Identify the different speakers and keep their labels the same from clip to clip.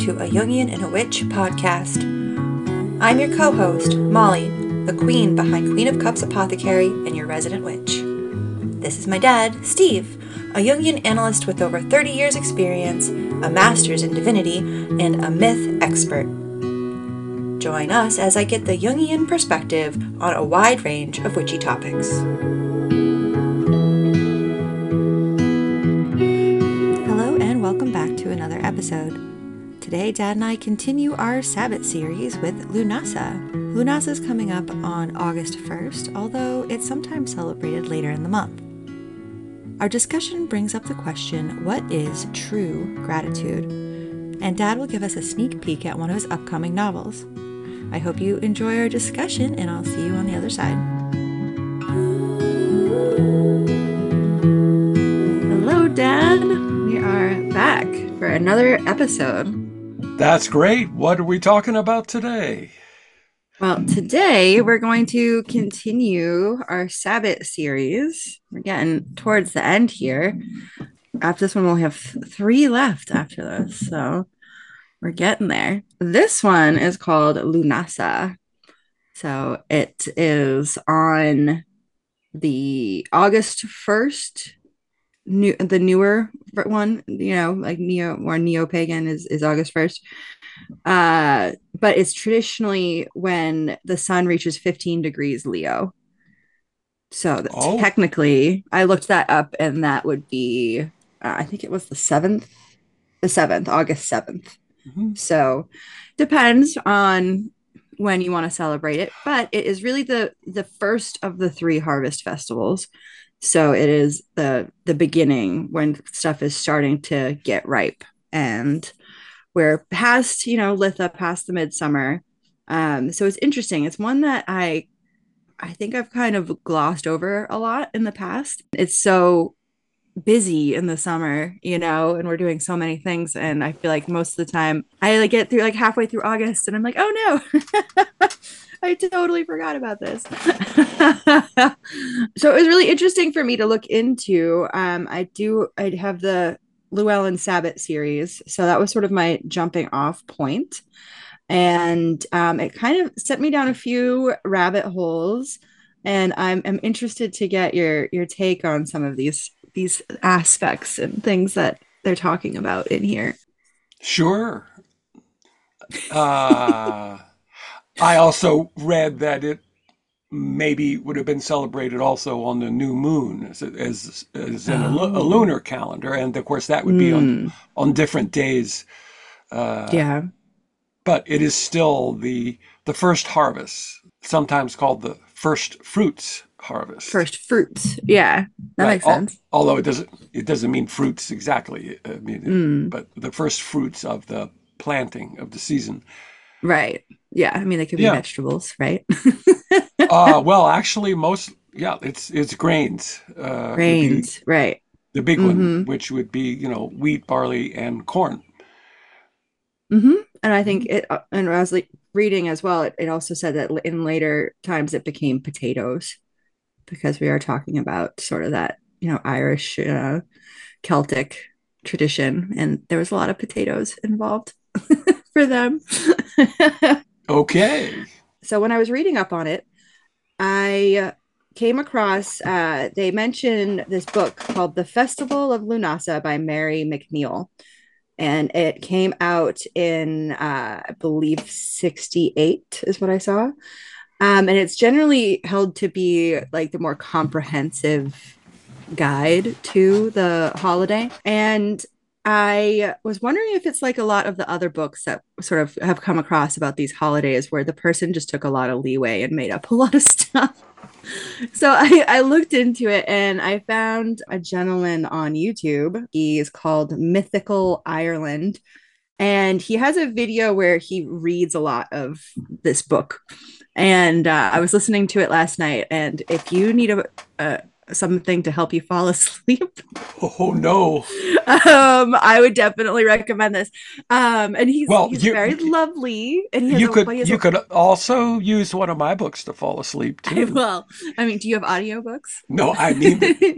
Speaker 1: to a Jungian and a Witch podcast. I'm your co-host, Molly, the queen behind Queen of Cups Apothecary and your resident witch. This is my dad, Steve, a Jungian analyst with over 30 years experience, a master's in divinity, and a myth expert. Join us as I get the Jungian perspective on a wide range of witchy topics. Hello and welcome back to another episode. Today, Dad and I continue our Sabbath series with Lughnasadh. Lughnasadh is coming up on August 1st, although it's sometimes celebrated later in the month. Our discussion brings up the question, what is true gratitude? And Dad will give us a sneak peek at one of his upcoming novels. I hope you enjoy our discussion, and I'll see you on the other side. Hello, Dad. We are back for another episode.
Speaker 2: That's great. What are we talking about today?
Speaker 1: Well, today we're going to continue our Sabbath series. We're getting towards the end here. After this one, we'll have 3 left after this, so we're getting there. This one is called Lughnasadh. So it is on the August 1st, the newer one, like neo-pagan is August 1st. But it's traditionally when the sun reaches 15 degrees Leo. So technically, I looked that up, and that would be, I think it was the 7th, August 7th. Mm-hmm. So depends on when you want to celebrate it, but it is really the first of the 3 harvest festivals. So it is the beginning when stuff is starting to get ripe, and we're past, Litha, past the midsummer. So it's interesting. It's one that I think I've kind of glossed over a lot in the past. It's so busy in the summer, and we're doing so many things. And I feel like most of the time I get through halfway through August and I'm like, oh no, I totally forgot about this. So it was really interesting for me to look into. I have the Llewellyn Sabbath series. So that was sort of my jumping off point. And it kind of set me down a few rabbit holes. And I'm interested to get your take on some of these aspects and things that they're talking about in here.
Speaker 2: Sure. I also read that it maybe would have been celebrated also on the new moon as in a lunar calendar. And of course, that would be on different days.
Speaker 1: Yeah.
Speaker 2: But it is still the first harvest, sometimes called the first fruits harvest.
Speaker 1: First fruits. Yeah, that makes sense.
Speaker 2: Although it doesn't mean fruits exactly. But the first fruits of the planting of the season.
Speaker 1: Right. Yeah. I mean, they could be vegetables, right?
Speaker 2: Well, actually, it's grains.
Speaker 1: Grains, right?
Speaker 2: The big one, which would be wheat, barley, and corn.
Speaker 1: Mm-hmm. And I think and I was reading as well. It also said that in later times it became potatoes, because we are talking about sort of that Irish, Celtic tradition, and there was a lot of potatoes involved for them.
Speaker 2: Okay.
Speaker 1: So when I was reading up on it, I came across, they mentioned this book called The Festival of Lughnasadh by Mary McNeil. And it came out in, I believe, 68 is what I saw. And it's generally held to be the more comprehensive guide to the holiday. And I was wondering if it's like a lot of the other books that sort of have come across about these holidays where the person just took a lot of leeway and made up a lot of stuff. So I looked into it, and I found a gentleman on YouTube. He's called Mythical Ireland, and he has a video where he reads a lot of this book. And I was listening to it last night, and if you need something to help you fall asleep,
Speaker 2: oh no,
Speaker 1: I would definitely recommend this. And he's very lovely, and
Speaker 2: you could also use one of my books to fall asleep too.
Speaker 1: Well, I mean, do you have audiobooks?
Speaker 2: No, I mean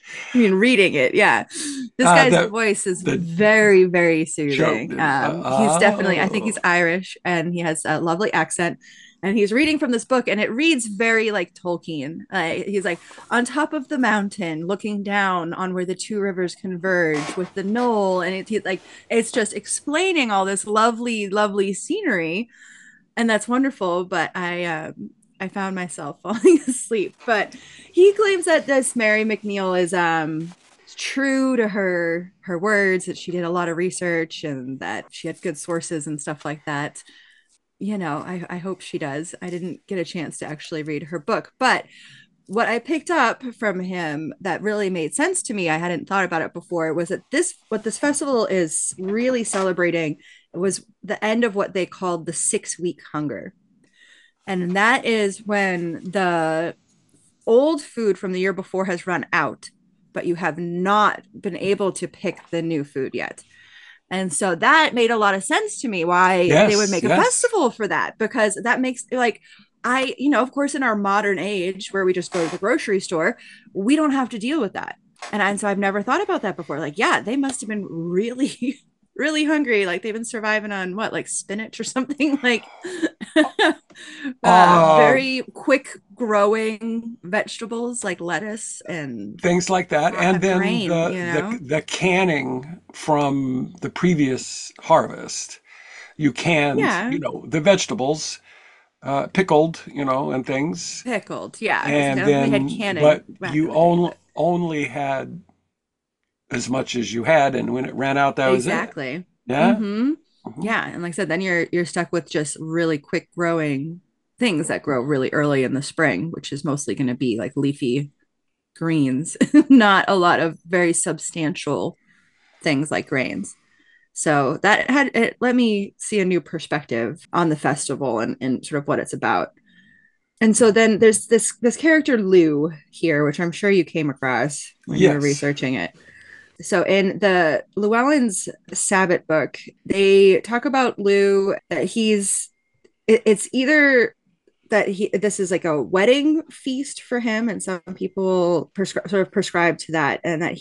Speaker 1: I mean, reading it, yeah. This
Speaker 2: Uh,
Speaker 1: guy's
Speaker 2: the
Speaker 1: voice is
Speaker 2: the
Speaker 1: very, very
Speaker 2: show.
Speaker 1: soothing. He's definitely, I think he's
Speaker 2: Oh,
Speaker 1: Irish, and he has a lovely accent. And he's reading from this book, and it reads very like Tolkien. He's like on top of the mountain, looking down on where the two rivers converge with the knoll, and he's like it's just explaining all this lovely, lovely scenery, and that's wonderful. But I found myself falling asleep. But he claims that this Mary McNeil is true to her words, that she did a lot of research and that she had good sources and stuff like that. You know, I hope she does. I didn't get a chance to actually read her book, but what I picked up from him that really made sense to me, I hadn't thought about it before, was that this what this festival is really celebrating was the end of what they called the 6 week hunger. And that is when the old food from the year before has run out, but you have not been able to pick the new food yet. And so that made a lot of sense to me why they would
Speaker 2: yes,
Speaker 1: make a
Speaker 2: yes.
Speaker 1: festival for that, because that makes like you know, of course, in our modern age where we just go to the grocery store, we don't have to deal with that. And so I've never thought about that before. Like, yeah, they must have been really, really hungry. Like they've been surviving on what, like spinach or something, like
Speaker 2: Uh,
Speaker 1: very quick growing vegetables like lettuce and
Speaker 2: Things like that,
Speaker 1: not
Speaker 2: and
Speaker 1: have
Speaker 2: then
Speaker 1: grain,
Speaker 2: the
Speaker 1: you
Speaker 2: the
Speaker 1: know?
Speaker 2: the canning from the previous harvest. You canned,
Speaker 1: Yeah,
Speaker 2: the vegetables, pickled, and things,
Speaker 1: pickled. Yeah, because I
Speaker 2: and
Speaker 1: don't think they had
Speaker 2: then
Speaker 1: canning
Speaker 2: but
Speaker 1: back in
Speaker 2: you
Speaker 1: the day, but
Speaker 2: only had as much as you had, and when it ran out, that was it.
Speaker 1: exactly.
Speaker 2: Yeah.
Speaker 1: Mm-hmm.
Speaker 2: Mhm.
Speaker 1: Yeah, and like I said, then you're stuck with just really quick growing things that grow really early in the spring, which is mostly going to be like leafy greens, not a lot of very substantial things like grains. So that had it let me see a new perspective on the festival and sort of what it's about. And so then there's this character Lou here, which I'm sure you came across when you were
Speaker 2: Yes.
Speaker 1: researching it. So in the Llewellyn's Sabbath book, they talk about Lou that it's either that he this is like a wedding feast for him, and some people sort of prescribe to that, and that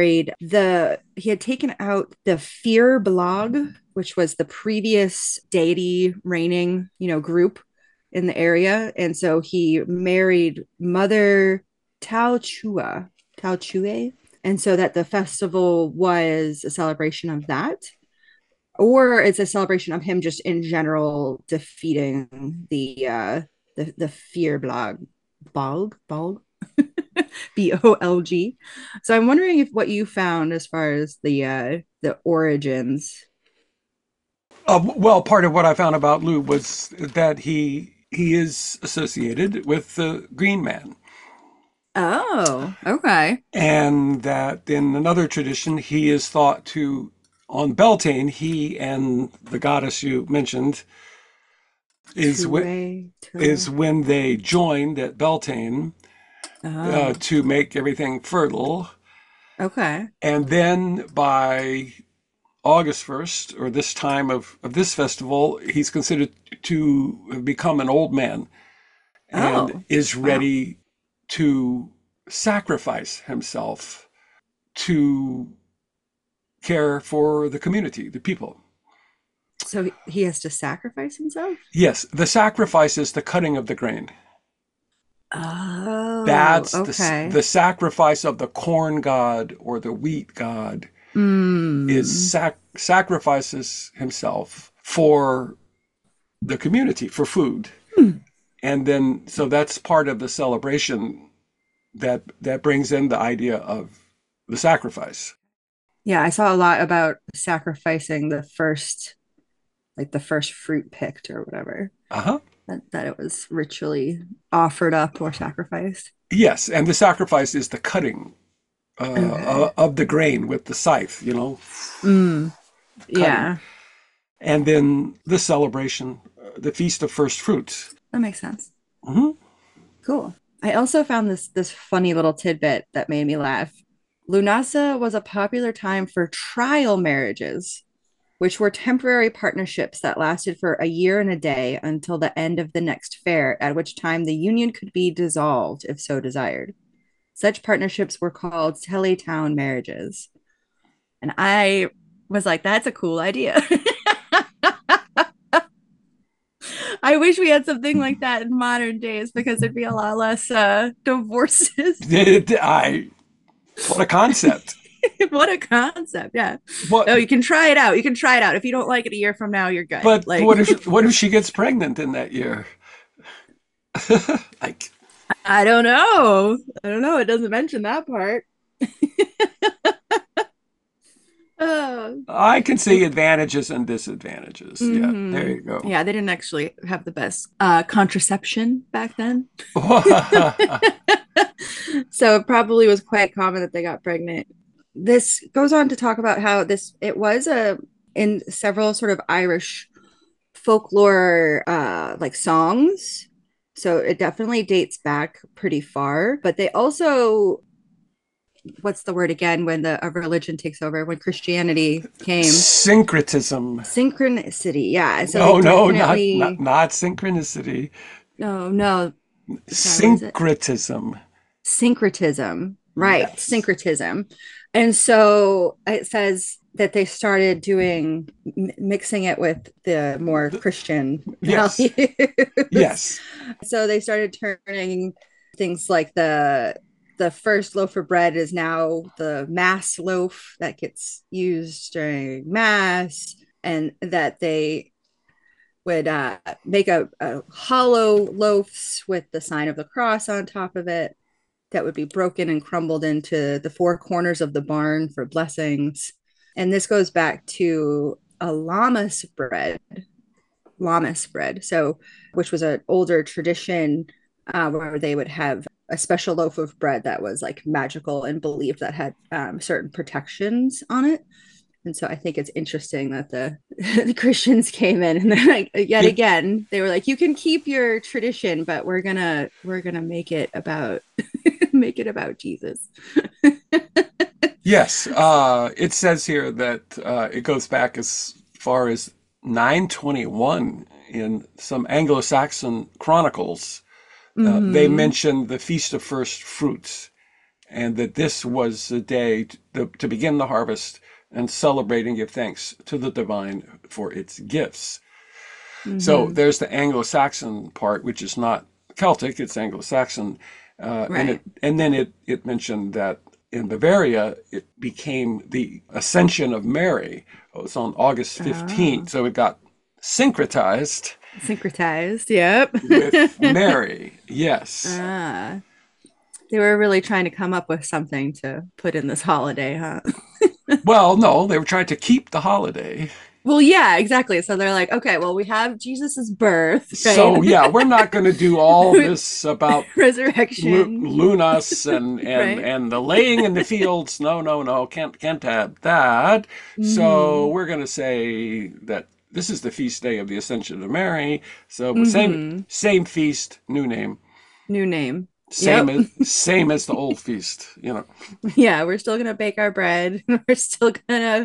Speaker 1: he had taken out the Fear blog, which was the previous deity reigning, you know, group in the area, and so he married Mother Tao Chua, Tao Chue, and so that the festival was a celebration of that, or it's a celebration of him just in general defeating the fear bolg BOLG. So I'm wondering if what you found as far as the origins.
Speaker 2: Well, part of what I found about Lou was that he is associated with the Green Man,
Speaker 1: Oh, okay.
Speaker 2: and that in another tradition he is thought to, on Beltane, he and the goddess you mentioned is
Speaker 1: Two
Speaker 2: wh-
Speaker 1: way,
Speaker 2: is
Speaker 1: two.
Speaker 2: when they joined at Beltane
Speaker 1: Oh,
Speaker 2: to make everything fertile,
Speaker 1: okay.
Speaker 2: and then by August 1st, or this time of this festival, he's considered to have become an old man and
Speaker 1: Oh,
Speaker 2: is
Speaker 1: wow.
Speaker 2: ready to sacrifice himself to care for the community, the people.
Speaker 1: So he has to sacrifice himself?
Speaker 2: Yes, the sacrifice is the cutting of the grain.
Speaker 1: Oh,
Speaker 2: That's
Speaker 1: okay.
Speaker 2: the sacrifice of the corn god or the wheat god is
Speaker 1: Mm.
Speaker 2: sacrifices himself for the community, for food.
Speaker 1: Hmm.
Speaker 2: And then so that's part of the celebration that brings in the idea of the sacrifice.
Speaker 1: Yeah, I saw a lot about sacrificing the first fruit picked or whatever,
Speaker 2: Uh-huh.
Speaker 1: that it was ritually offered up or sacrificed.
Speaker 2: Yes, and the sacrifice is the cutting
Speaker 1: Okay.
Speaker 2: of the grain with the scythe,
Speaker 1: Mm,
Speaker 2: cutting.
Speaker 1: yeah,
Speaker 2: And then the celebration, the feast of first fruits.
Speaker 1: that makes sense.
Speaker 2: Mhm.
Speaker 1: Cool. I also found this funny little tidbit that made me laugh. Lunasa was a popular time for trial marriages, which were temporary partnerships that lasted for a year and a day until the end of the next fair, at which time the union could be dissolved if so desired. Such partnerships were called teletown marriages. And I was like, that's a cool idea. I wish we had something like that in modern days because there'd be a lot less divorces.
Speaker 2: I what a concept.
Speaker 1: What a concept. Yeah.
Speaker 2: What
Speaker 1: Oh, you can try it out. You can try it out. If you don't like it a year from now, you're good.
Speaker 2: but
Speaker 1: Like,
Speaker 2: what if she gets pregnant in that year? Like
Speaker 1: I don't know. I don't know. It doesn't mention that part. Oh.
Speaker 2: I can see advantages and disadvantages. Yeah, there
Speaker 1: Mm-hmm.
Speaker 2: you go.
Speaker 1: Yeah, they didn't actually have the best contraception back then. So it probably was quite common that they got pregnant. This goes on to talk about how this it was a in several sort of Irish folklore like songs. So it definitely dates back pretty far, but they also what's the word again when a religion takes over when Christianity came?
Speaker 2: Syncretism.
Speaker 1: Synchronicity. Yeah. So they
Speaker 2: No, no, not
Speaker 1: definitely
Speaker 2: not synchronicity.
Speaker 1: no, no, sorry, what is it?
Speaker 2: Syncretism.
Speaker 1: Syncretism, right?
Speaker 2: Yes.
Speaker 1: Syncretism. And so it says that they started doing mixing it with the more
Speaker 2: The-
Speaker 1: Christian
Speaker 2: yes.
Speaker 1: values.
Speaker 2: Yes.
Speaker 1: So they started turning things like the first loaf of bread is now the mass loaf that gets used during mass, and that they would make a hollow loaves with the sign of the cross on top of it that would be broken and crumbled into the four corners of the barn for blessings. And this goes back to a lammas bread, so which was an older tradition where they would have a special loaf of bread that was like magical and believed that had certain protections on it. And so I think it's interesting that the Christians came in and then like, yet
Speaker 2: It,
Speaker 1: again they were like, you can keep your tradition, but we're gonna make it about make it about Jesus.
Speaker 2: yes. It says here that it goes back as far as 921 in some Anglo-Saxon chronicles. They
Speaker 1: Mm-hmm.
Speaker 2: mention the Feast of First Fruits, and that this was the day to begin the harvest and celebrate and give thanks to the divine for its gifts. So
Speaker 1: Mm-hmm.
Speaker 2: there's the Anglo-Saxon part, which is not Celtic; it's Anglo-Saxon,
Speaker 1: Right.
Speaker 2: and then it mentioned that in Bavaria it became the Ascension of Mary. It was on August
Speaker 1: Oh,
Speaker 2: 15th, so it got syncretized
Speaker 1: syncretized. Yep.
Speaker 2: with Mary. Yes.
Speaker 1: Ah, they were really trying to come up with something to put in this holiday, huh?
Speaker 2: Well, no, they were trying to keep the holiday.
Speaker 1: Well, yeah, exactly. So they're like, okay, well, we have Jesus's birth, right?
Speaker 2: So yeah, we're not going to do all this about
Speaker 1: Resurrection,
Speaker 2: lunas and
Speaker 1: right?
Speaker 2: and the laying in the fields. No, no, no, can't have that. So
Speaker 1: Mm-hmm.
Speaker 2: we're going to say that this is the feast day of the Ascension of Mary. So
Speaker 1: Mm-hmm.
Speaker 2: same feast, new name,
Speaker 1: New name.
Speaker 2: same
Speaker 1: Yep.
Speaker 2: as same as the old feast. You know,
Speaker 1: Yeah, we're still gonna bake our bread. We're still gonna,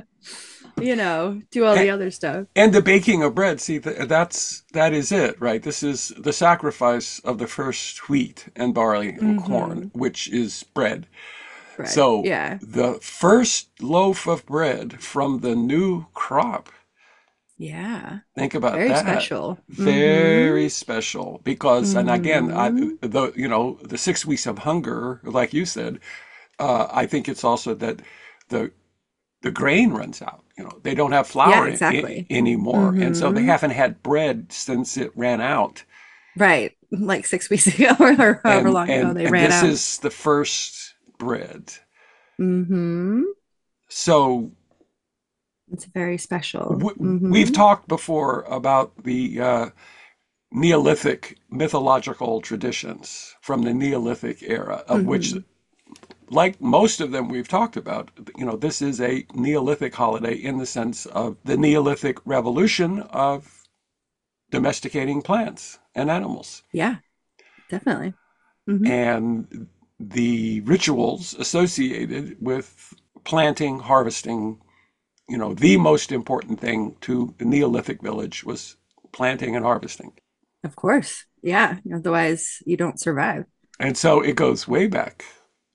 Speaker 1: do all the
Speaker 2: and,
Speaker 1: other stuff.
Speaker 2: and the baking of bread. See, that is it, right? This is the sacrifice of the first wheat and barley and corn,
Speaker 1: Mm-hmm.
Speaker 2: which is bread.
Speaker 1: Bread.
Speaker 2: So
Speaker 1: Yeah.
Speaker 2: the first loaf of bread from the new crop,
Speaker 1: Yeah.
Speaker 2: think about
Speaker 1: Very
Speaker 2: that.
Speaker 1: special. Mm-hmm.
Speaker 2: Very special because, and again,
Speaker 1: Mm-hmm.
Speaker 2: the 6 weeks of hunger, like you said, I think it's also that the the grain runs out. They don't have
Speaker 1: Yeah,
Speaker 2: flour
Speaker 1: exactly.
Speaker 2: anymore, and so they
Speaker 1: Mm-hmm.
Speaker 2: haven't had bread since it ran out.
Speaker 1: Right. Like 6 weeks ago or however
Speaker 2: And
Speaker 1: long ago
Speaker 2: and
Speaker 1: they
Speaker 2: and
Speaker 1: ran
Speaker 2: this
Speaker 1: out.
Speaker 2: is the first bread.
Speaker 1: Mm-hmm.
Speaker 2: So
Speaker 1: It's very special.
Speaker 2: we've
Speaker 1: Mm-hmm.
Speaker 2: talked before about the Neolithic mythological traditions from the Neolithic era, of which,
Speaker 1: Mm-hmm.
Speaker 2: like most of them we've talked about, this is a Neolithic holiday in the sense of the Neolithic revolution of domesticating plants and animals.
Speaker 1: Yeah, definitely. Mm-hmm.
Speaker 2: And the rituals associated with planting, harvesting, the most important thing to the Neolithic village was planting and harvesting.
Speaker 1: Of course. Yeah. Otherwise you don't survive.
Speaker 2: And so it goes way back.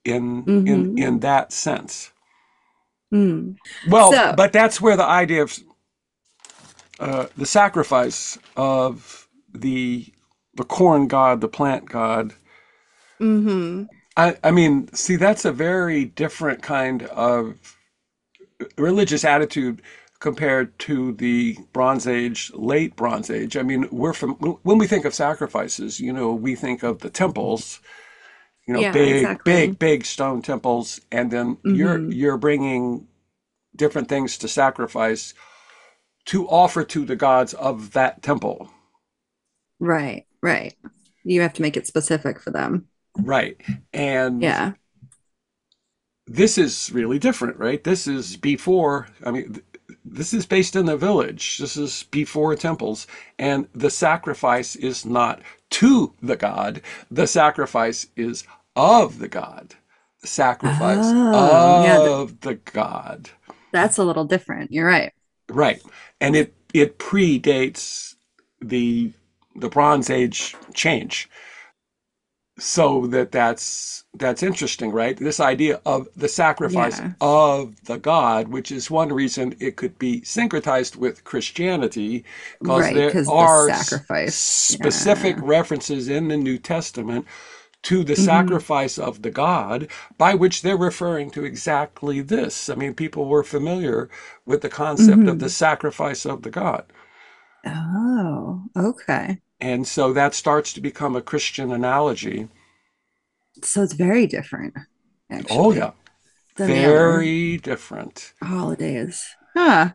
Speaker 1: Mm-hmm.
Speaker 2: in that sense.
Speaker 1: Mm.
Speaker 2: Well,
Speaker 1: So,
Speaker 2: but that's where the idea of the sacrifice of the corn god, the plant god.
Speaker 1: mm-hmm.
Speaker 2: I mean, see, that's a very different kind of religious attitude compared to the Bronze Age, late Bronze Age. I mean, we're from when we think of sacrifices, we think of the temples,
Speaker 1: Yeah,
Speaker 2: big, big,
Speaker 1: exactly.
Speaker 2: big stone temples, and then
Speaker 1: Mm-hmm.
Speaker 2: you're bringing different things to sacrifice to offer to the gods of that temple.
Speaker 1: Right, right. You have to make it specific for them.
Speaker 2: Right. And
Speaker 1: Yeah.
Speaker 2: this is really different, right? This is before, I mean, this is based in the village. This is before temples. And the sacrifice is not to the god, the sacrifice is of the god. The sacrifice
Speaker 1: Oh, yeah,
Speaker 2: of the god.
Speaker 1: that's a little different. You're right.
Speaker 2: Right. And it predates the the Bronze Age change. So that's interesting, right? This idea of the sacrifice
Speaker 1: Yeah.
Speaker 2: of the god, which is one reason it could be syncretized with Christianity, because
Speaker 1: Right,
Speaker 2: there
Speaker 1: because the
Speaker 2: are
Speaker 1: sacrifice.
Speaker 2: specific
Speaker 1: Yeah.
Speaker 2: references in the New Testament to the
Speaker 1: Hmm.
Speaker 2: sacrifice of the god, by which they're referring to exactly this. I mean, people were familiar with the concept of the
Speaker 1: Hmm.
Speaker 2: sacrifice of the god.
Speaker 1: Oh, okay.
Speaker 2: And so that starts to become a Christian analogy.
Speaker 1: So it's very different,
Speaker 2: Oh,
Speaker 1: actually,
Speaker 2: yeah.
Speaker 1: than the other
Speaker 2: Very different.
Speaker 1: holidays. Huh.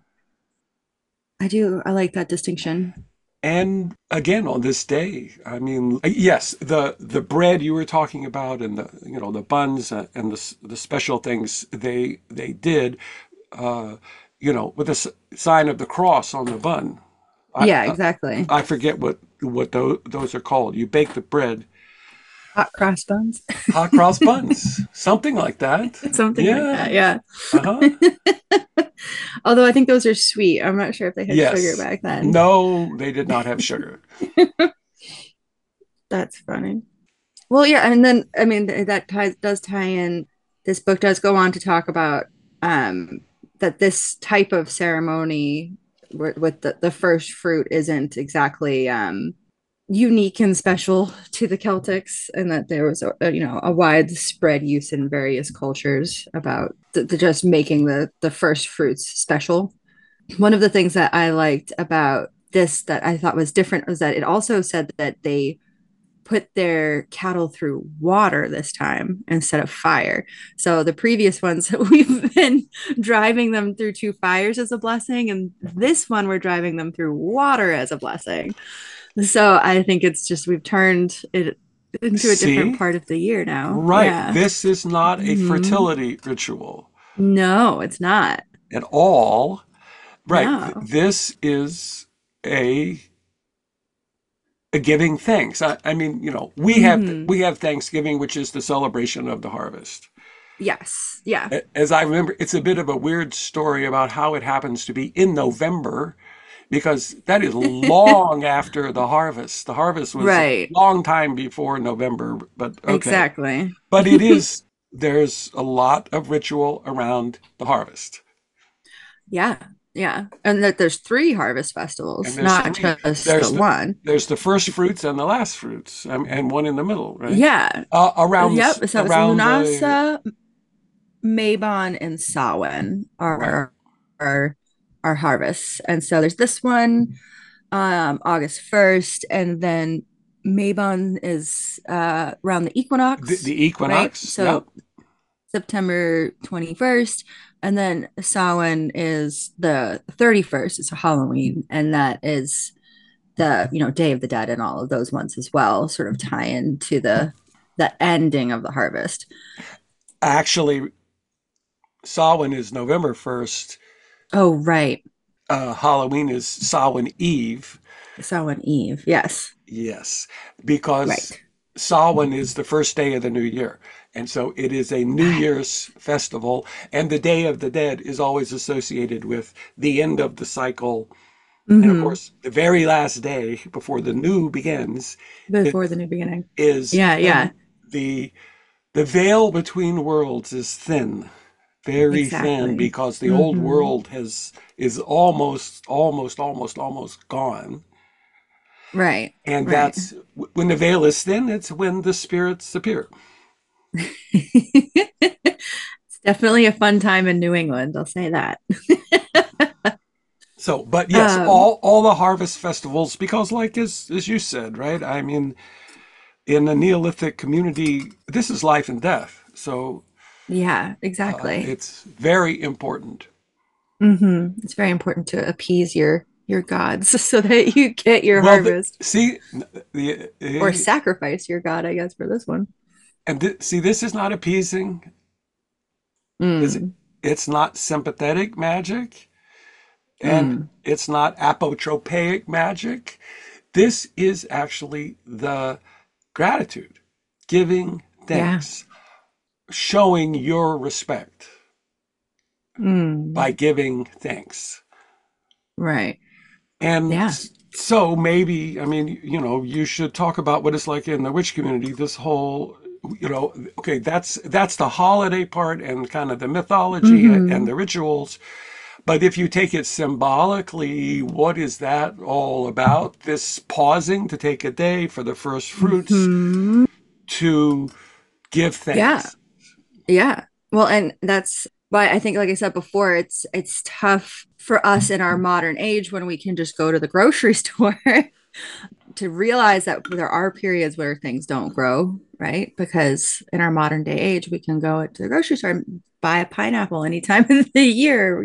Speaker 1: I like that distinction.
Speaker 2: And again, on this day, I mean, yes, the bread you were talking about, and the buns, and the special things they did, uh, with the sign of the cross on the bun. I
Speaker 1: Yeah, exactly.
Speaker 2: I forget what those are called. You bake the bread,
Speaker 1: Hot cross buns.
Speaker 2: hot cross buns, something like that.
Speaker 1: Something like that.
Speaker 2: Yeah.
Speaker 1: Yeah.
Speaker 2: Uh-huh.
Speaker 1: Although I think those are sweet. I'm not sure if they had sugar
Speaker 2: Yes.
Speaker 1: back then.
Speaker 2: No, they did not have sugar.
Speaker 1: That's funny. Well, yeah, and then I mean that does tie in. This book does go on to talk about um that this type of ceremony with the first fruit isn't exactly unique and special to the Celtics, and that there was a widespread use in various cultures about just making the first fruits special. One of the things that I liked about this that I thought was different was that it also said that they put their cattle through water this time instead of fire. So the previous ones we've been driving them through two fires as a blessing, and this one we're driving them through water as a blessing. So I think it's just we've turned it into a different
Speaker 2: See?
Speaker 1: part of the year now.
Speaker 2: Right.
Speaker 1: Yeah.
Speaker 2: This is not a
Speaker 1: Mm-hmm.
Speaker 2: fertility ritual
Speaker 1: No, it's not.
Speaker 2: at all. Right.
Speaker 1: No.
Speaker 2: This is a giving thanks. I mean,
Speaker 1: Mm-hmm.
Speaker 2: we have Thanksgiving, which is the celebration of the harvest.
Speaker 1: Yes. Yeah.
Speaker 2: As I remember, it's a bit of a weird story about how it happens to be in November, because that is long after the harvest. The harvest was a
Speaker 1: Right.
Speaker 2: long time before November, but okay.
Speaker 1: Exactly.
Speaker 2: But there's a lot of ritual around the harvest.
Speaker 1: Yeah, yeah. And that there's three harvest
Speaker 2: And
Speaker 1: festivals,
Speaker 2: there's
Speaker 1: not
Speaker 2: three.
Speaker 1: just the one.
Speaker 2: There's the first fruits and the last fruits, and one in the middle, right?
Speaker 1: Yeah. Yep. So it's
Speaker 2: Around the
Speaker 1: Lunasa, Mabon, and Samhain
Speaker 2: right.
Speaker 1: are our harvests. And so there's this one, August 1st, and then Mabon is around the equinox,
Speaker 2: The
Speaker 1: right?
Speaker 2: equinox. Yep.
Speaker 1: So September 21st. And then Samhain is the 31st. It's Halloween. And that is the, Day of the Dead and all of those ones as well, sort of tie into the ending of the harvest.
Speaker 2: Actually, Samhain is November 1st.
Speaker 1: Oh, right.
Speaker 2: Halloween is Samhain Eve.
Speaker 1: Samhain Eve. Yes.
Speaker 2: Yes, because
Speaker 1: Right.
Speaker 2: Samhain is the first day of the new year. And so it is a New
Speaker 1: Right.
Speaker 2: Year's festival. And the Day of the Dead is always associated with the end of the cycle. And of
Speaker 1: Mm-hmm.
Speaker 2: course, the very last day before the new begins
Speaker 1: Before the new beginning.
Speaker 2: is
Speaker 1: Yeah, yeah.
Speaker 2: the The veil between worlds is thin, very thin,
Speaker 1: Exactly.
Speaker 2: because the old
Speaker 1: Hmm.
Speaker 2: world is almost gone.
Speaker 1: Right.
Speaker 2: And
Speaker 1: Right.
Speaker 2: that's when the veil is thin, it's when the spirits appear.
Speaker 1: It's definitely a fun time in New England, I'll say that.
Speaker 2: So, but yes,
Speaker 1: Um,
Speaker 2: all the harvest festivals, because like as you said, right? I mean, in the Neolithic community, this is life and death. So
Speaker 1: yeah, exactly.
Speaker 2: it's very important.
Speaker 1: It's very important to appease your gods so that you get your
Speaker 2: Well,
Speaker 1: harvest,
Speaker 2: see,
Speaker 1: or sacrifice your god, I guess, for this one.
Speaker 2: see, this is not appeasing. Is
Speaker 1: Mm,
Speaker 2: it's not sympathetic magic, and
Speaker 1: mm,
Speaker 2: it's not apotropaic magic. This is actually the gratitude, giving
Speaker 1: yeah.
Speaker 2: thanks, showing your respect by
Speaker 1: Mm,
Speaker 2: giving thanks.
Speaker 1: right.
Speaker 2: And
Speaker 1: Yeah.
Speaker 2: so maybe, I mean, you should talk about what it's like in the witch community, this whole, okay, that's the holiday part and kind of the mythology and
Speaker 1: Hmm.
Speaker 2: the rituals. But if you take it symbolically, what is that all about? This pausing to take a day for the first fruits
Speaker 1: Hmm.
Speaker 2: to give
Speaker 1: Yeah.
Speaker 2: thanks.
Speaker 1: Yeah. Well, and that's why I think, like I said before, it's tough for us in our modern age when we can just go to the grocery store to realize that there are periods where things don't grow, right? Because in our modern day age, we can go to the grocery store and buy a pineapple anytime of the year,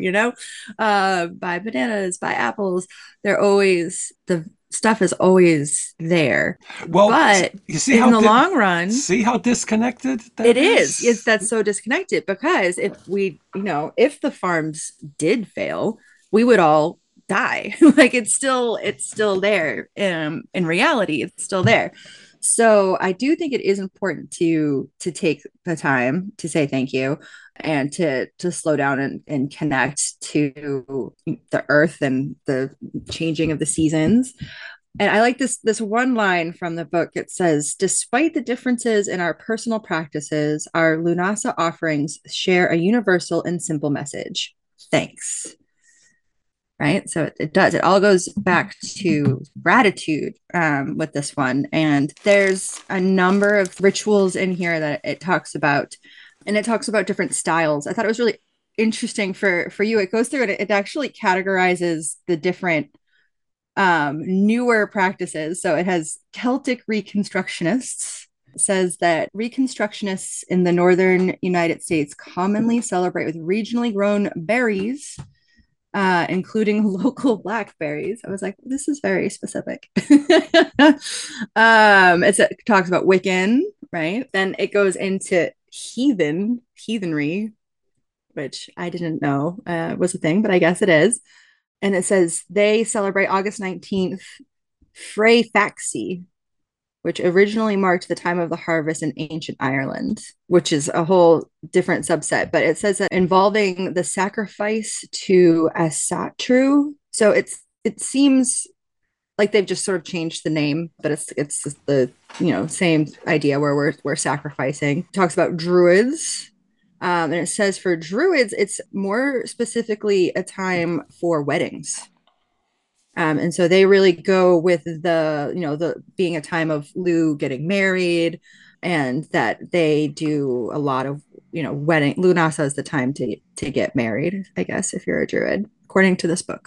Speaker 1: buy bananas, buy apples. They're always, the stuff is always there.
Speaker 2: Well,
Speaker 1: But
Speaker 2: you see
Speaker 1: in
Speaker 2: how
Speaker 1: the long run,
Speaker 2: see how disconnected
Speaker 1: it
Speaker 2: that
Speaker 1: is. It's
Speaker 2: is?
Speaker 1: that's so disconnected because if the farms did fail, we would all die. Like it's still there. In reality, it's still there. So I do think it is important to take the time to say thank you and to slow down and connect to the earth and the changing of the seasons. And I like this one line from the book. It says, "Despite the differences in our personal practices, our Lunasa offerings share a universal and simple message. Thanks." Right. So it does. It all goes back to gratitude with this one. And there's a number of rituals in here that it talks about, and it talks about different styles. I thought it was really interesting for you. It goes through and it actually categorizes the different newer practices. So it has Celtic Reconstructionists. It says that Reconstructionists in the northern United States commonly celebrate with regionally grown berries, including local blackberries. I was like, this is very specific. It talks about Wiccan, right? Then it goes into heathenry, which I didn't know was a thing, but I guess it is. And it says they celebrate August 19th, Frey Faxi, which originally marked the time of the harvest in ancient Ireland, which is a whole different subset. But it says that involving the sacrifice to Asatru. So it seems like they've just sort of changed the name, but it's the same idea where we're sacrificing. It talks about druids. And it says for druids, it's more specifically a time for weddings. And so they really go with the being a time of Lou getting married, and that they do a lot of wedding. Lunasa is the time to get married, I guess, if you're a druid, according to this book.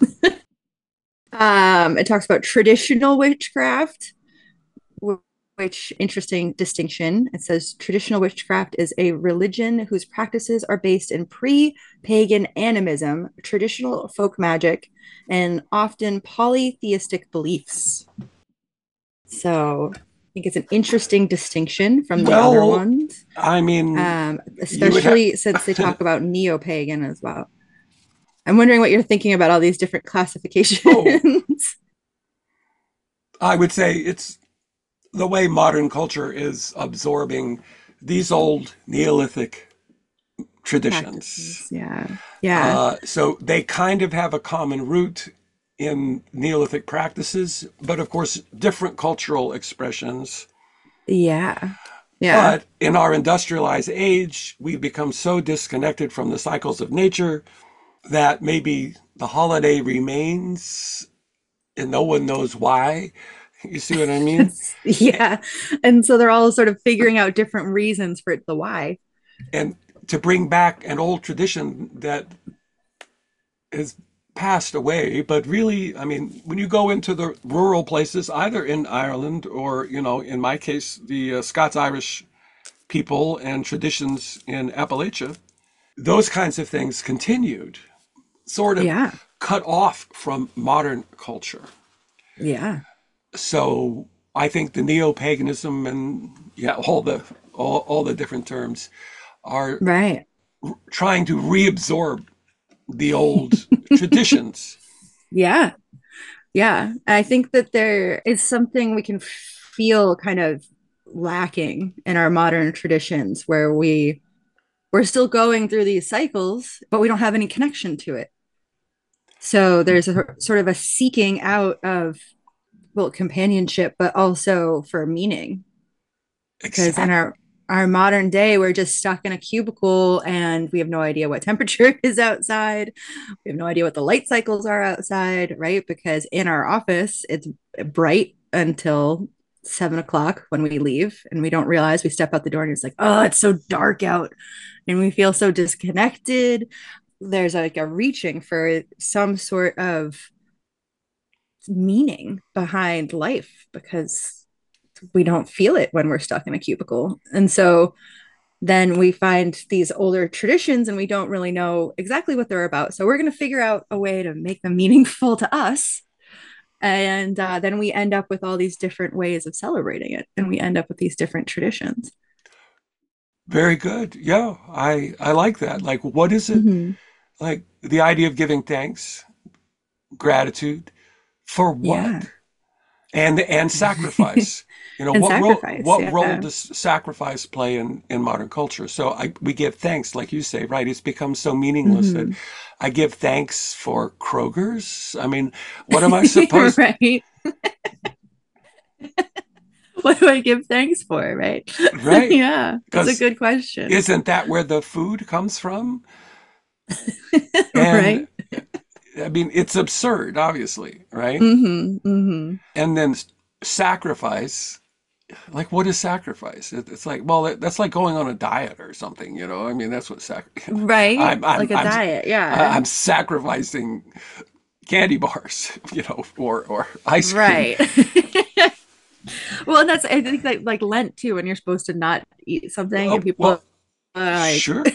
Speaker 1: It talks about traditional witchcraft, which interesting distinction. It says traditional witchcraft is a religion whose practices are based in pre-pagan animism, traditional folk magic, and often polytheistic beliefs. So I think it's an interesting distinction from the other
Speaker 2: Well,
Speaker 1: ones,
Speaker 2: I mean, you would have.
Speaker 1: especially since they talk about neo-pagan as well. I'm wondering what you're thinking about all these different
Speaker 2: Oh,
Speaker 1: classifications.
Speaker 2: I would say it's the way modern culture is absorbing these old Neolithic traditions.
Speaker 1: Practices. Yeah. Yeah.
Speaker 2: So they kind of have a common root in Neolithic practices, but of course, different cultural expressions.
Speaker 1: Yeah. Yeah.
Speaker 2: But in our industrialized age, we've become so disconnected from the cycles of nature that maybe the holiday remains and no one knows why. You see what I mean?
Speaker 1: Yeah. And so they're all sort of figuring out different reasons for the why.
Speaker 2: And to bring back an old tradition that has passed away, but really, I mean, when you go into the rural places, either in Ireland or, in my case, the Scots-Irish people and traditions in Appalachia, those kinds of things continued, sort of
Speaker 1: Yeah.
Speaker 2: cut off from modern culture.
Speaker 1: Yeah.
Speaker 2: So I think the neo-paganism and yeah, all the different terms are
Speaker 1: Right.
Speaker 2: trying to reabsorb the old traditions.
Speaker 1: Yeah. Yeah. I think that there is something we can feel kind of lacking in our modern traditions where we're still going through these cycles, but we don't have any connection to it. So there's a sort of a seeking out of, well, companionship, but also for meaning. Because in
Speaker 2: Exactly.
Speaker 1: our modern day, we're just stuck in a cubicle and we have no idea what temperature is outside. We have no idea what the light cycles are outside, right? Because in our office, it's bright until 7 o'clock when we leave, and we don't realize we step out the door and it's like, oh, it's so dark out, and we feel so disconnected. There's like a reaching for some sort of meaning behind life because we don't feel it when we're stuck in a cubicle. And so then we find these older traditions and we don't really know exactly what they're about. So we're going to figure out a way to make them meaningful to us. And then we end up with all these different ways of celebrating it. And we end up with these different traditions.
Speaker 2: Very good. Yeah, I like that. Like, what is it?
Speaker 1: Mm-hmm.
Speaker 2: Like the idea of giving thanks, gratitude for
Speaker 1: Yeah.
Speaker 2: what? And sacrifice.
Speaker 1: And sacrifice.
Speaker 2: What role
Speaker 1: Yeah.
Speaker 2: does sacrifice play in modern culture? So we give thanks, like you say, right? It's become so meaningless that
Speaker 1: Mm-hmm.
Speaker 2: I give thanks for Kroger's. I mean, what am I supposed?
Speaker 1: Right. What do I give thanks for? Right.
Speaker 2: Right?
Speaker 1: Yeah. That's a
Speaker 2: Because
Speaker 1: good question.
Speaker 2: isn't that where the food comes from? And
Speaker 1: Right.
Speaker 2: I mean, it's absurd, obviously, right?
Speaker 1: Mm-hmm. Mm-hmm.
Speaker 2: And then sacrifice. Like, what is sacrifice? It's like, well, that's like going on a diet or something, I mean, that's what
Speaker 1: Right.
Speaker 2: I'm, I'm,
Speaker 1: Like a
Speaker 2: I'm,
Speaker 1: diet. Yeah.
Speaker 2: I'm sacrificing candy bars, or ice cream.
Speaker 1: Right. Well, and that's, I think that like Lent too, when you're supposed to not eat something and
Speaker 2: Oh,
Speaker 1: people
Speaker 2: well,
Speaker 1: are like,
Speaker 2: sure.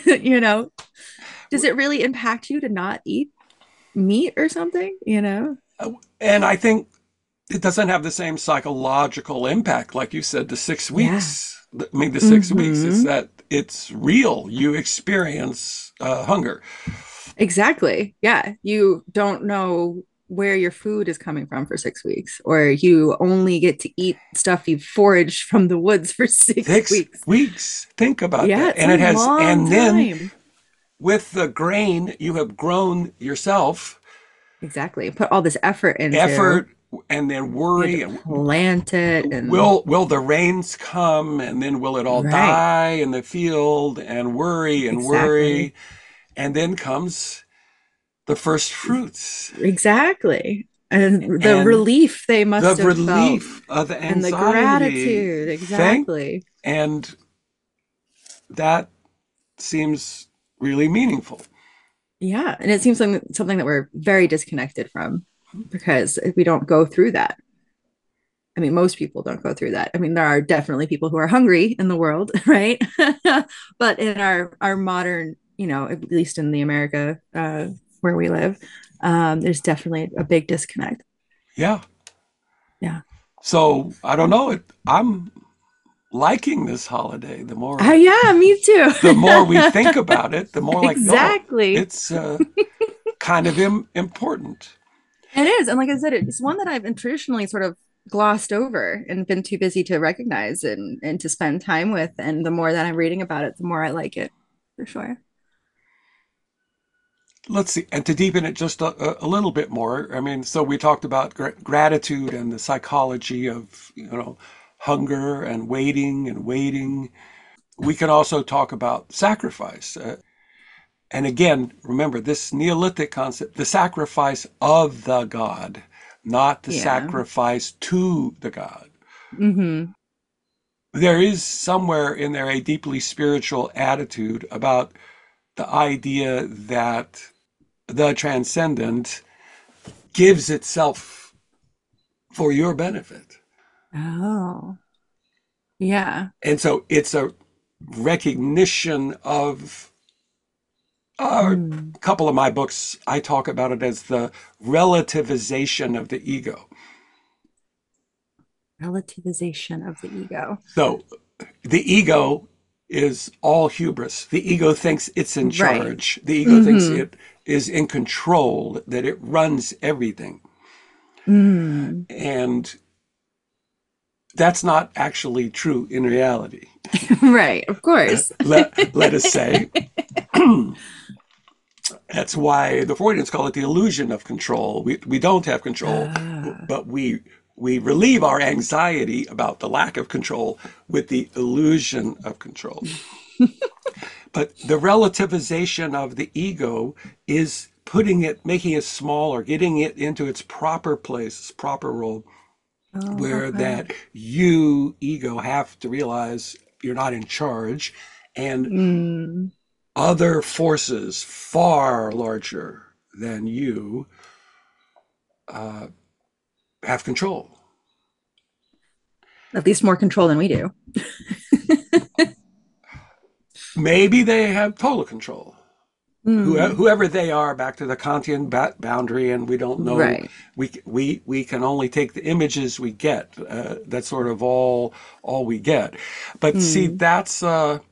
Speaker 1: does it really impact you to not eat meat or something?
Speaker 2: And I think it doesn't have the same psychological impact, like you said, the six
Speaker 1: Yeah.
Speaker 2: weeks. I mean, the 6 weeks is
Speaker 1: Mm-hmm.
Speaker 2: that it's real. You experience hunger.
Speaker 1: Exactly. Yeah. You don't know where your food is coming from for 6 weeks, or you only get to eat stuff you foraged from the woods for six
Speaker 2: Six
Speaker 1: weeks.
Speaker 2: weeks. Think about
Speaker 1: Yeah.
Speaker 2: that.
Speaker 1: It's a long
Speaker 2: And then
Speaker 1: time.
Speaker 2: with the grain you have grown yourself,
Speaker 1: Exactly. Put all this effort into.
Speaker 2: effort and then
Speaker 1: You had to
Speaker 2: worry.
Speaker 1: plant it and
Speaker 2: Will the rains come and then will it all
Speaker 1: right.
Speaker 2: die in the field and worry and
Speaker 1: Exactly.
Speaker 2: worry? And then comes the first fruits
Speaker 1: Exactly. And the
Speaker 2: and
Speaker 1: relief they
Speaker 2: the
Speaker 1: must have felt
Speaker 2: relief of the
Speaker 1: and the
Speaker 2: anxiety.
Speaker 1: gratitude.
Speaker 2: Thank
Speaker 1: Exactly.
Speaker 2: and that seems really meaningful.
Speaker 1: Yeah. And it seems like something that we're very disconnected from because we don't go through that. I mean, most people don't go through that. I mean, there are definitely people who are hungry in the world, right? But in our modern, at least in the America where we live, there's definitely a big disconnect.
Speaker 2: Yeah.
Speaker 1: Yeah.
Speaker 2: So I don't know. I'm liking this holiday.
Speaker 1: Yeah, me too.
Speaker 2: The more we think about it, the more like, oh,
Speaker 1: Exactly.
Speaker 2: it's kind of important.
Speaker 1: It is. And like I said, it's one that I've been traditionally sort of glossed over and been too busy to recognize and to spend time with. And the more that I'm reading about it, the more I like it for sure.
Speaker 2: Let's see, and to deepen it just a little bit more. I mean, so we talked about gratitude and the psychology of hunger and waiting and waiting. We can also talk about sacrifice. And again, remember this Neolithic concept, the sacrifice of the God, not the
Speaker 1: Yeah.
Speaker 2: sacrifice to the God.
Speaker 1: Mm-hmm.
Speaker 2: There is somewhere in there a deeply spiritual attitude about the idea that the transcendent gives itself for your benefit.
Speaker 1: Oh, yeah.
Speaker 2: And so it's a recognition of a
Speaker 1: Mm.
Speaker 2: couple of my books. I talk about it as the relativization of the ego.
Speaker 1: Relativization of the ego.
Speaker 2: So the ego is all hubris. The ego thinks it's in
Speaker 1: Right.
Speaker 2: charge. The ego thinks
Speaker 1: Mm-hmm.
Speaker 2: it is in control, that it runs everything.
Speaker 1: Mm.
Speaker 2: And that's not actually true in reality.
Speaker 1: Right, of course.
Speaker 2: Let us say. That's why the Freudians call it the illusion of control. We don't have control,
Speaker 1: Ah.
Speaker 2: but we relieve our anxiety about the lack of control with the illusion of control. But the relativization of the ego is putting it, making it smaller, getting it into its proper place, its proper role,
Speaker 1: Oh,
Speaker 2: where
Speaker 1: okay.
Speaker 2: that you, ego, have to realize you're not in charge and
Speaker 1: Mm.
Speaker 2: other forces far larger than you uh, have control.
Speaker 1: At least more control than we do.
Speaker 2: Maybe they have total control.
Speaker 1: Mm.
Speaker 2: Whoever they are, back to the Kantian boundary, and we don't know.
Speaker 1: Right.
Speaker 2: We can only take the images we get. That's sort of all we get. But see,
Speaker 1: Mm.
Speaker 2: that's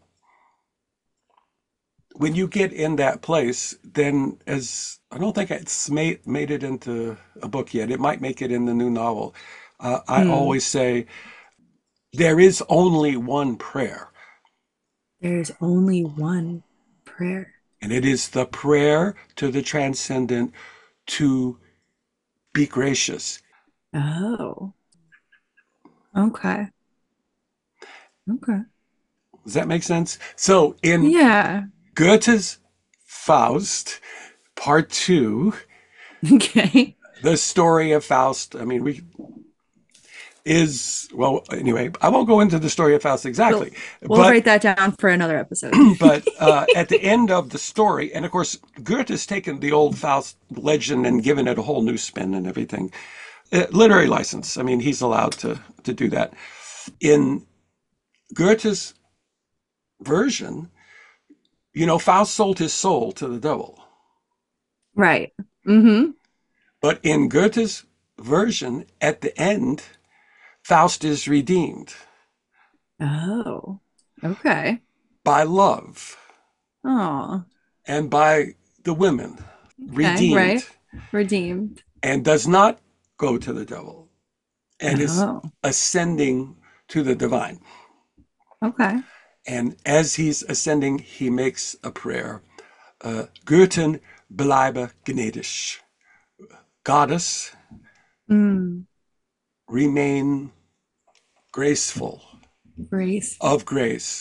Speaker 2: when you get in that place. Then, as I don't think it's made it into a book yet. It might make it in the new novel. I
Speaker 1: Mm.
Speaker 2: always say there is only one prayer,
Speaker 1: There's only one prayer.
Speaker 2: and it is the prayer to the transcendent to be gracious.
Speaker 1: Oh, okay. Okay.
Speaker 2: Does that make sense? So in
Speaker 1: Yeah.
Speaker 2: Goethe's Faust, part two,
Speaker 1: Okay.
Speaker 2: the story of Faust, I mean, we is, well, anyway, I won't go into the story of Faust
Speaker 1: We'll
Speaker 2: exactly,
Speaker 1: we'll
Speaker 2: but
Speaker 1: write that down for another episode.
Speaker 2: but at the end of the story, and of course, Goethe's taken the old Faust legend and given it a whole new spin and everything. Literary license. I mean, he's allowed to do that. In Goethe's version, Faust sold his soul to the devil.
Speaker 1: Right. Mm-hmm.
Speaker 2: But in Goethe's version, at the end, Faust is redeemed
Speaker 1: Oh, okay.
Speaker 2: by love
Speaker 1: Oh,
Speaker 2: and by the women,
Speaker 1: okay.
Speaker 2: redeemed,
Speaker 1: Right. Redeemed.
Speaker 2: and does not go to the devil and is
Speaker 1: Oh,
Speaker 2: ascending to the divine.
Speaker 1: okay.
Speaker 2: And as he's ascending, he makes a prayer. Göttin bleibe gnädig. Goddess,
Speaker 1: Mm,
Speaker 2: remain graceful,
Speaker 1: grace.
Speaker 2: of grace.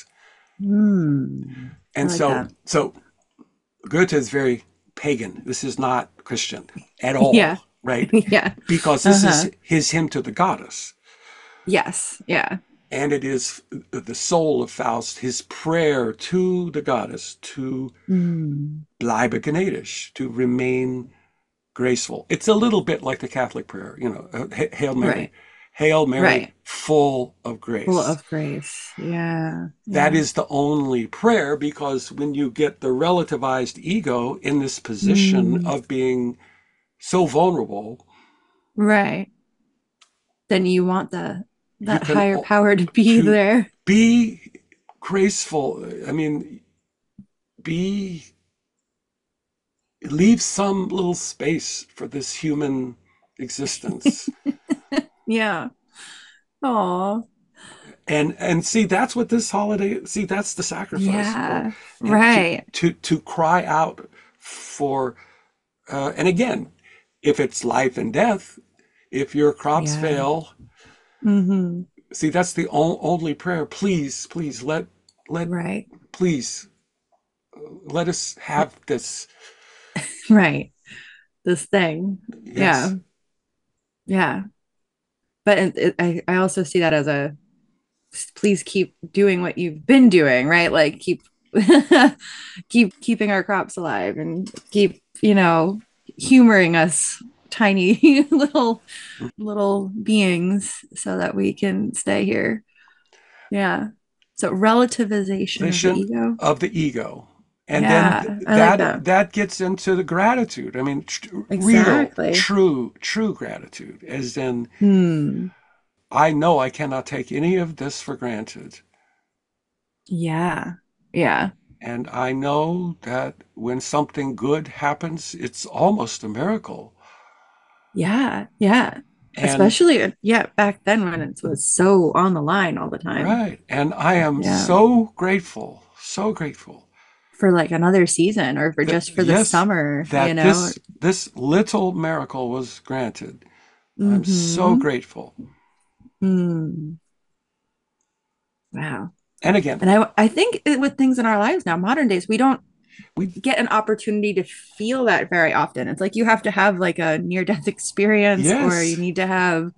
Speaker 1: I
Speaker 2: And
Speaker 1: like that.
Speaker 2: so Goethe is very pagan. This is not Christian at all,
Speaker 1: Yeah.
Speaker 2: right?
Speaker 1: Yeah.
Speaker 2: Because this
Speaker 1: Uh-huh.
Speaker 2: is his hymn to the goddess.
Speaker 1: Yes. Yeah.
Speaker 2: And it is the soul of Faust, his prayer to the goddess to
Speaker 1: Mm,
Speaker 2: bleibe gnädig, to remain graceful. It's a little bit like the Catholic prayer, Hail Mary.
Speaker 1: right.
Speaker 2: Hail Mary,
Speaker 1: Right.
Speaker 2: full of
Speaker 1: Full
Speaker 2: grace.
Speaker 1: of grace. Yeah.
Speaker 2: That
Speaker 1: Yeah.
Speaker 2: is the only prayer, because when you get the relativized ego in this position
Speaker 1: Mm,
Speaker 2: of being so vulnerable,
Speaker 1: right. Then you want
Speaker 2: you
Speaker 1: that
Speaker 2: can
Speaker 1: higher power to be
Speaker 2: to
Speaker 1: there.
Speaker 2: be graceful. I mean, be leave some little space for this human existence.
Speaker 1: Yeah. Oh,
Speaker 2: And see, that's what this holiday, see, that's the sacrifice.
Speaker 1: yeah.
Speaker 2: And
Speaker 1: Right.
Speaker 2: to cry out for and again, if it's life and death, if your crops
Speaker 1: Yeah.
Speaker 2: fail,
Speaker 1: Mm-hmm.
Speaker 2: see, that's the only prayer. Please, please let
Speaker 1: Right.
Speaker 2: please let us have this.
Speaker 1: Right. This thing. Yeah.
Speaker 2: Yes,
Speaker 1: Yeah. But I also see that as a please keep doing what you've been doing, right? Like keep keep keeping our crops alive and keep, humoring us tiny little beings so that we can stay here. Yeah. So relativization of the
Speaker 2: vision
Speaker 1: ego.
Speaker 2: of the ego. And then
Speaker 1: Yeah, I like
Speaker 2: that
Speaker 1: that.
Speaker 2: that gets into the gratitude. I mean, real,
Speaker 1: Exactly.
Speaker 2: true gratitude, as in,
Speaker 1: Hmm.
Speaker 2: I know I cannot take any of this for granted.
Speaker 1: Yeah. Yeah.
Speaker 2: And I know that when something good happens, it's almost a miracle.
Speaker 1: Yeah. Yeah.
Speaker 2: And
Speaker 1: Especially, yeah, back then when it was so on the line all the time.
Speaker 2: right. And I am
Speaker 1: Yeah.
Speaker 2: so grateful
Speaker 1: For like another season or for
Speaker 2: that,
Speaker 1: just for the
Speaker 2: yes,
Speaker 1: summer,
Speaker 2: that this little miracle was granted. I'm so
Speaker 1: Mm-hmm.
Speaker 2: grateful.
Speaker 1: Mm. Wow.
Speaker 2: And again,
Speaker 1: And I think with things in our lives now, modern days, we don't
Speaker 2: we,
Speaker 1: get an opportunity to feel that very often. It's like you have to have like a near death experience, or you
Speaker 2: yes,
Speaker 1: need to have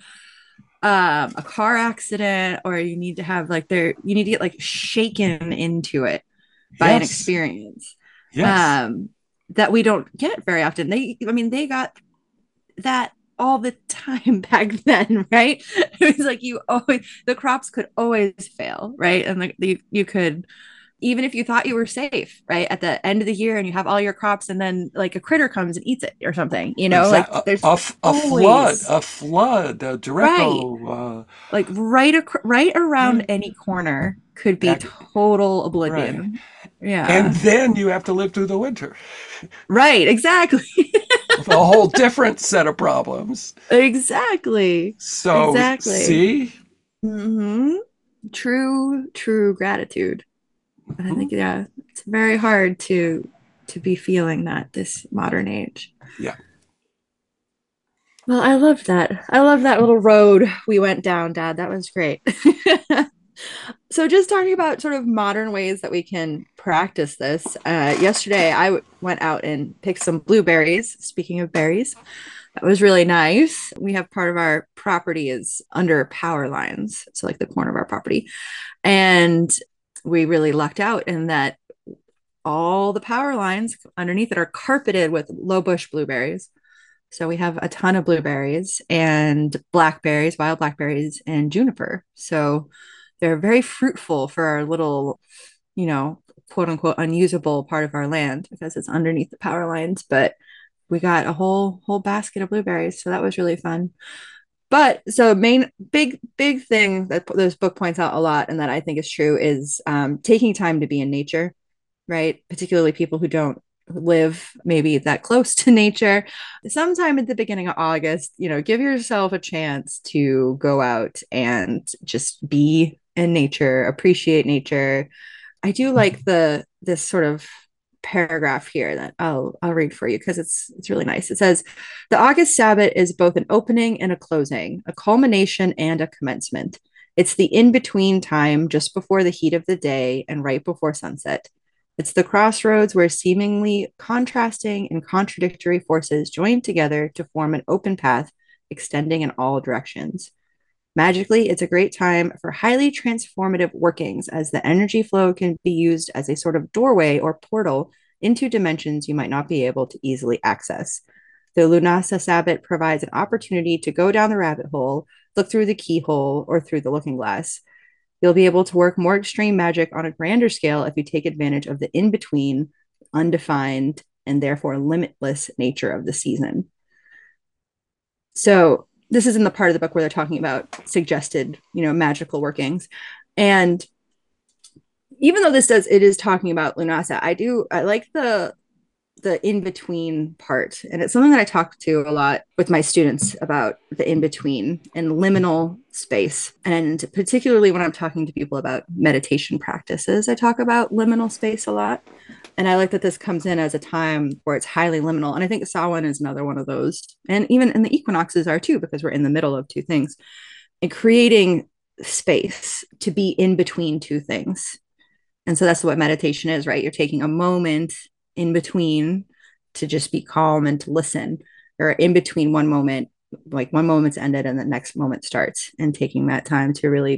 Speaker 1: a car accident, or you need to have like you need to get like shaken into it by an
Speaker 2: yes,
Speaker 1: experience
Speaker 2: yes,
Speaker 1: um that we don't get very often. They got that all the time back then, right? It was like the crops could always fail, right? And like you could, even if you thought you were safe, right, at the end of the year and you have all your crops and then like a critter comes and eats it or something, like
Speaker 2: exactly.
Speaker 1: there's
Speaker 2: A
Speaker 1: always
Speaker 2: flood, a
Speaker 1: right,
Speaker 2: Draco,
Speaker 1: like right around any corner could be
Speaker 2: that,
Speaker 1: total
Speaker 2: right.
Speaker 1: oblivion.
Speaker 2: And
Speaker 1: Yeah.
Speaker 2: then you have to live through the winter
Speaker 1: Right, exactly.
Speaker 2: with a whole different set of problems.
Speaker 1: Exactly.
Speaker 2: So,
Speaker 1: Exactly.
Speaker 2: see?
Speaker 1: Hmm. True gratitude. But I
Speaker 2: Mhm.
Speaker 1: think, yeah, it's very hard to be feeling that this modern age.
Speaker 2: Yeah.
Speaker 1: Well, I love that. I love that little road we went down, Dad. That was great. So, just talking about sort of modern ways that we can practice this. Yesterday, went out and picked some blueberries. Speaking of berries, that was really nice. We have part of our property is under power lines, so like the corner of our property, and we really lucked out in that all the power lines underneath it are carpeted with low bush blueberries. So we have a ton of blueberries and blackberries, wild blackberries, and juniper. So they're very fruitful for our little, you know, quote unquote unusable part of our land because it's underneath the power lines. But we got a whole basket of blueberries. So that was really fun. But so main big thing that this book points out a lot and that I think is true is taking time to be in nature, right? Particularly people who don't live maybe that close to nature. Sometime at the beginning of August, give yourself a chance to go out and just be in nature, appreciate nature. I do like this sort of paragraph here that I'll read for you because it's really nice. It says, "The August Sabbath is both an opening and a closing, a culmination and a commencement. It's the in-between time just before the heat of the day and right before sunset. It's the crossroads where seemingly contrasting and contradictory forces join together to form an open path extending in all directions. Magically, it's a great time for highly transformative workings as the energy flow can be used as a sort of doorway or portal into dimensions you might not be able to easily access. The Lunasa Sabbat provides an opportunity to go down the rabbit hole, look through the keyhole, or through the looking glass. You'll be able to work more extreme magic on a grander scale if you take advantage of the in between, undefined, and therefore limitless nature of the season." So this is in the part of the book where they're talking about suggested, magical workings. And even though it is talking about Lunasa, I like the in between part. And it's something that I talk to a lot with my students about the in between and liminal space. And particularly when I'm talking to people about meditation practices, I talk about liminal space a lot. And I like that this comes in as a time where it's highly liminal. And I think Samhain is another one of those. And even in the equinoxes are too, because we're in the middle of two things. And creating space to be in between two things. And so that's what meditation is, right? You're taking a moment in between to just be calm and to listen, or in between one moment, like one moment's ended and the next moment starts, and taking that time to really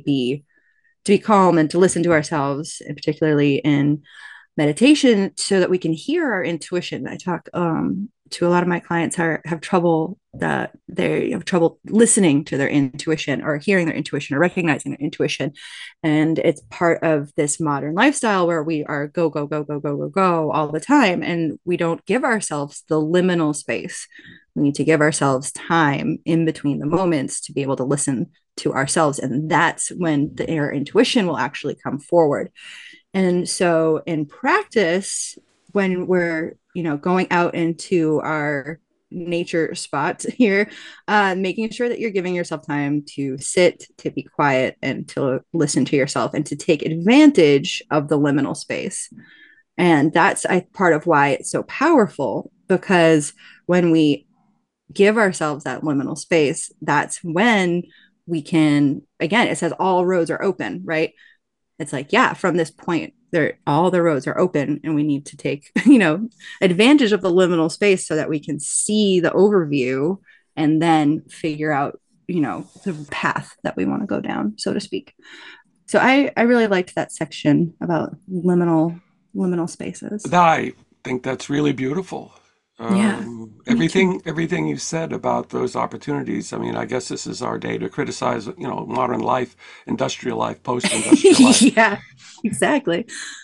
Speaker 1: be calm and to listen to ourselves, and particularly in meditation, so that we can hear our intuition. I talk to a lot of my clients who have trouble, that they have trouble listening to their intuition or hearing their intuition or recognizing their intuition. And it's part of this modern lifestyle where we are go, go, go, go, go, go, go all the time. And we don't give ourselves the liminal space. We need to give ourselves time in between the moments to be able to listen to ourselves. And that's when our intuition will actually come forward. And so in practice, when we're, going out into our nature spots here, making sure that you're giving yourself time to sit, to be quiet, and to listen to yourself, and to take advantage of the liminal space. And that's part of why it's so powerful, because when we give ourselves that liminal space, that's when we can, again, it says all roads are open, right? It's like, yeah, from this point, there all the roads are open, and we need to take, advantage of the liminal space so that we can see the overview and then figure out, the path that we want to go down, so to speak. So I really liked that section about liminal spaces.
Speaker 2: I think that's really beautiful.
Speaker 1: Yeah, me too.
Speaker 2: Everything you said about those opportunities. I mean, I guess this is our day to criticize, modern life, industrial life, post-industrial life,
Speaker 1: Yeah, exactly.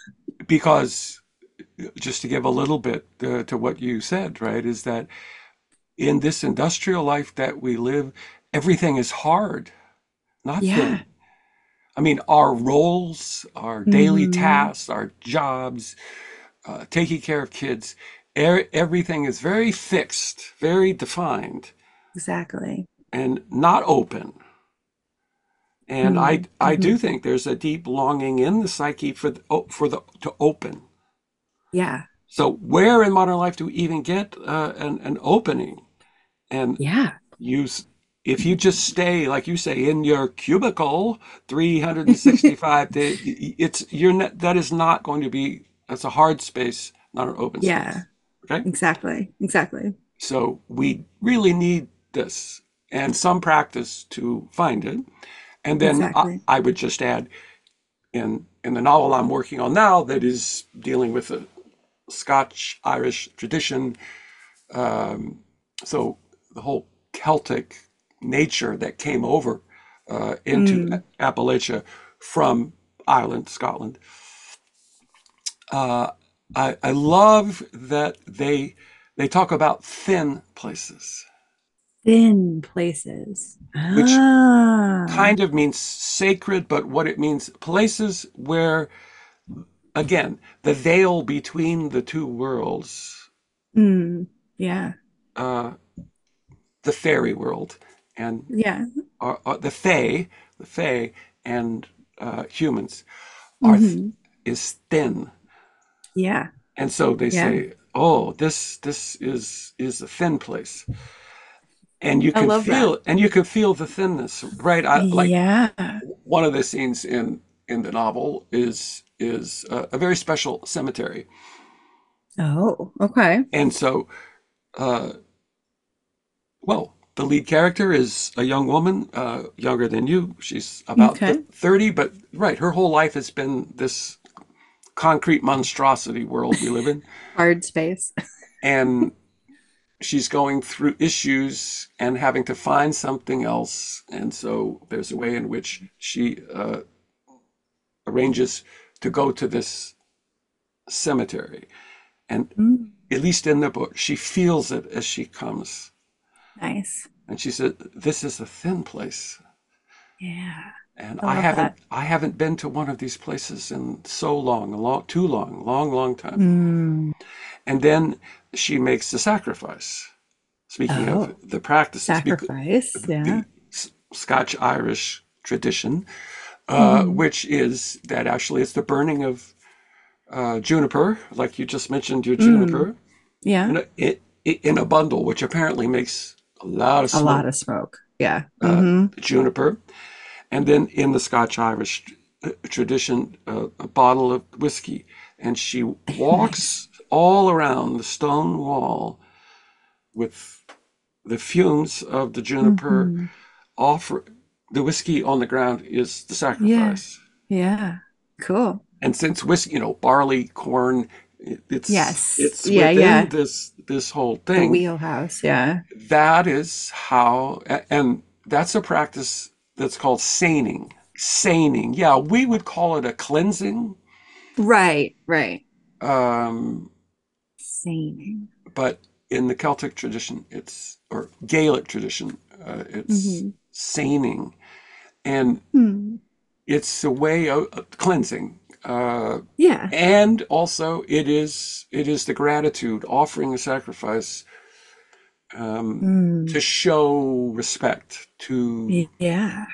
Speaker 2: because just to give a little bit to what you said, right, is that in this industrial life that we live, everything is hard, not
Speaker 1: Yeah.
Speaker 2: thin. I mean, our roles, our daily
Speaker 1: Mm-hmm.
Speaker 2: tasks, our jobs, taking care of kids, everything is very fixed, very defined,
Speaker 1: Exactly.
Speaker 2: and not open. And I
Speaker 1: Mm-hmm.
Speaker 2: do think there's a deep longing in the psyche for the to open.
Speaker 1: Yeah.
Speaker 2: So where in modern life do we even get an opening? And
Speaker 1: Yeah.
Speaker 2: use if you just stay, like you say, in your cubicle 365 days, you're not, that is not going to be, that's a hard space, not an open
Speaker 1: Yeah.
Speaker 2: space. Okay.
Speaker 1: Exactly. Exactly.
Speaker 2: So we really need this and some practice to find it. And then
Speaker 1: Exactly.
Speaker 2: I would just add, in the novel I'm working on now, that is dealing with a Scotch Irish tradition. So the whole Celtic nature that came over into
Speaker 1: Mm.
Speaker 2: Appalachia from Ireland, Scotland. I love that they talk about thin places,
Speaker 1: Thin places.
Speaker 2: which
Speaker 1: Ah.
Speaker 2: kind of means sacred, but what it means, places where, again, the veil between the two worlds,
Speaker 1: Mm. Yeah.
Speaker 2: uh, the fairy world and
Speaker 1: Yeah.
Speaker 2: the Fae and humans are
Speaker 1: Hmm.
Speaker 2: is thin,
Speaker 1: Yeah.
Speaker 2: and so they
Speaker 1: Yeah.
Speaker 2: say, "Oh, this is a thin place," and you
Speaker 1: I
Speaker 2: can
Speaker 1: love that.
Speaker 2: feel the thinness, right? I like
Speaker 1: Yeah.
Speaker 2: one of the scenes in the novel is a very special cemetery,
Speaker 1: Oh, okay.
Speaker 2: and so uh, well. The lead character is a young woman, younger than you. She's about
Speaker 1: Okay.
Speaker 2: 30, but right, her whole life has been this concrete monstrosity world we live in.
Speaker 1: Hard space.
Speaker 2: And she's going through issues and having to find something else. And so there's a way in which she arranges to go to this cemetery. And
Speaker 1: Mm.
Speaker 2: at least in the book, she feels it as she comes.
Speaker 1: Nice.
Speaker 2: And she said, "This is a thin place."
Speaker 1: Yeah.
Speaker 2: And
Speaker 1: I love that.
Speaker 2: I haven't been to one of these places in so too long, long time.
Speaker 1: Mm.
Speaker 2: And then she makes the sacrifice. Speaking of
Speaker 1: Oh,
Speaker 2: the practices,
Speaker 1: sacrifice. Yeah.
Speaker 2: the Scotch Irish tradition,
Speaker 1: Hmm.
Speaker 2: which is that actually it's the burning of juniper, like you just mentioned your
Speaker 1: Mm.
Speaker 2: juniper,
Speaker 1: Yeah.
Speaker 2: in a bundle, which apparently makes a lot of
Speaker 1: A lot
Speaker 2: smoke.
Speaker 1: of smoke. Yeah. Hmm.
Speaker 2: Juniper, And then in the Scotch-Irish tradition, a bottle of whiskey. And she walks all around the stone wall with the fumes of the juniper.
Speaker 1: Mm-hmm.
Speaker 2: Offer the whiskey on the ground is the
Speaker 1: Yeah.
Speaker 2: sacrifice.
Speaker 1: Yeah. Cool.
Speaker 2: And since whiskey, barley, corn,
Speaker 1: Yes.
Speaker 2: it's
Speaker 1: Yeah.
Speaker 2: within
Speaker 1: Yeah.
Speaker 2: this whole
Speaker 1: The
Speaker 2: thing.
Speaker 1: wheelhouse. Yeah.
Speaker 2: That is how, and that's a practice that's called seining. Seining, yeah, we would call it a cleansing,
Speaker 1: Right. Right.
Speaker 2: um,
Speaker 1: Same.
Speaker 2: but in the Celtic tradition, or Gaelic tradition, it's
Speaker 1: Mm-hmm.
Speaker 2: seining, and
Speaker 1: Hmm.
Speaker 2: it's a way of cleansing.
Speaker 1: Yeah.
Speaker 2: And also, it is the gratitude, offering a sacrifice,
Speaker 1: Mm.
Speaker 2: to show respect to
Speaker 1: Yeah.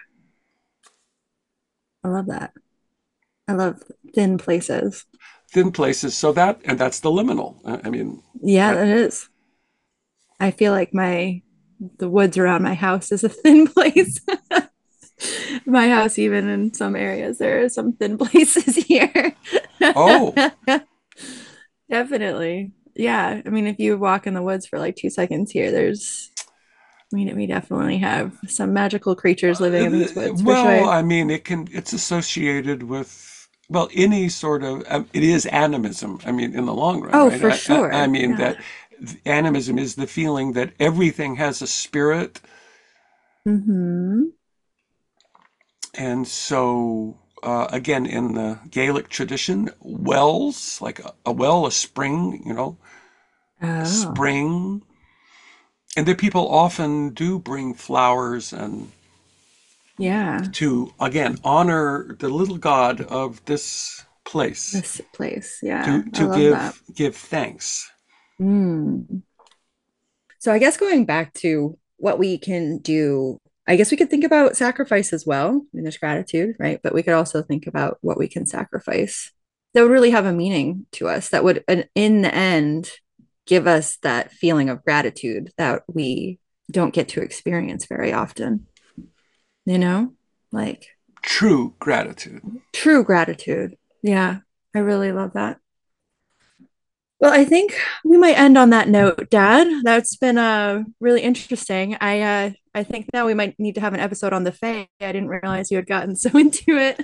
Speaker 1: I love that. I love thin places.
Speaker 2: thin places. And that's the liminal. I mean,
Speaker 1: Yeah,
Speaker 2: that
Speaker 1: that is. I feel like the woods around my house is a thin place. My house, even in some areas, there are some thin places here.
Speaker 2: oh,
Speaker 1: Definitely. Yeah. I mean, if you walk in the woods for like 2 seconds here, I mean, we definitely have some magical creatures living in these woods for
Speaker 2: well,
Speaker 1: sure.
Speaker 2: I mean, it's associated with, well, any sort of, it is animism. I mean, in the long run,
Speaker 1: Oh,
Speaker 2: right?
Speaker 1: for
Speaker 2: I
Speaker 1: sure.
Speaker 2: mean
Speaker 1: Yeah.
Speaker 2: that animism is the feeling that everything has a spirit.
Speaker 1: Mm-hmm.
Speaker 2: And so, again, in the Gaelic tradition, wells, like a well, a spring, a
Speaker 1: Oh,
Speaker 2: spring. And the people often do bring flowers and
Speaker 1: yeah.
Speaker 2: to, again, honor the little god of this place,
Speaker 1: This place. Yeah. I
Speaker 2: to
Speaker 1: love that.
Speaker 2: give thanks.
Speaker 1: Mm. So I guess going back to what we can do, I guess we could think about sacrifice as well. I mean, there's gratitude, right? But we could also think about what we can sacrifice that would really have a meaning to us, that would, in the end, give us that feeling of gratitude that we don't get to experience very often, you know? Like
Speaker 2: True gratitude.
Speaker 1: true gratitude. Yeah, I really love that. Well, I think we might end on that note, Dad. That's been really interesting. I think now we might need to have an episode on the Fae. I didn't realize you had gotten so into it.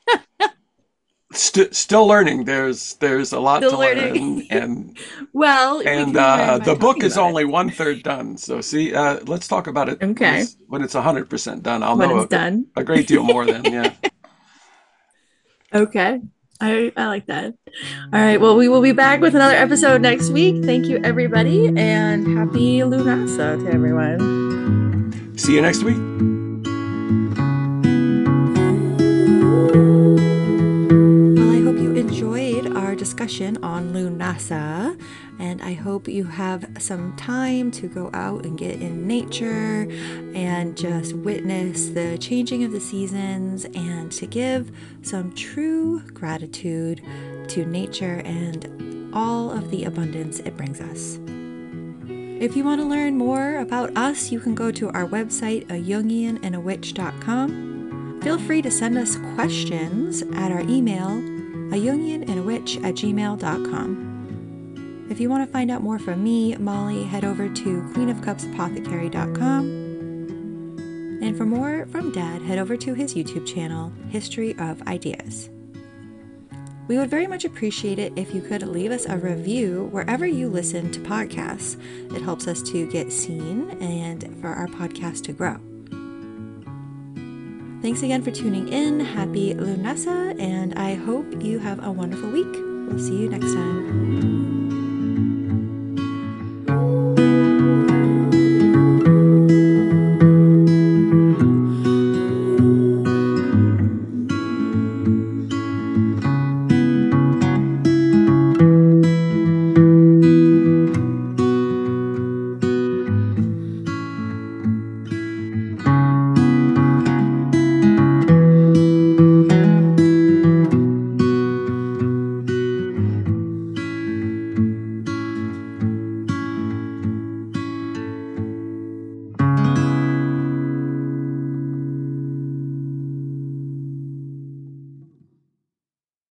Speaker 2: Still learning. There's a lot to
Speaker 1: Still learning.
Speaker 2: learn, and
Speaker 1: Well, we
Speaker 2: and
Speaker 1: can learn by
Speaker 2: the book
Speaker 1: talking
Speaker 2: is
Speaker 1: about it.
Speaker 2: only one third done. So see, let's talk about it
Speaker 1: Okay.
Speaker 2: when it's 100% done. I'll
Speaker 1: When
Speaker 2: know
Speaker 1: it's done.
Speaker 2: a great deal more then. Yeah.
Speaker 1: Okay. I like that. All right. Well, we will be back with another episode next week. Thank you, everybody, and happy Lunasa to everyone.
Speaker 2: See you next week.
Speaker 1: Well, I hope you enjoyed our discussion on Lunasa, and I hope you have some time to go out and get in nature and just witness the changing of the seasons and to give some true gratitude to nature and all of the abundance it brings us. If you want to learn more about us, you can go to our website, ayungianandawitch.com. Feel free to send us questions at our email, ayungianandawitch@gmail.com. If you want to find out more from me, Molly, head over to queenofcupsapothecary.com. And for more from Dad, head over to his YouTube channel, History of Ideas. We would very much appreciate it if you could leave us a review wherever you listen to podcasts. It helps us to get seen and for our podcast to grow. Thanks again for tuning in. Happy Lunasa, and I hope you have a wonderful week. We'll see you next time.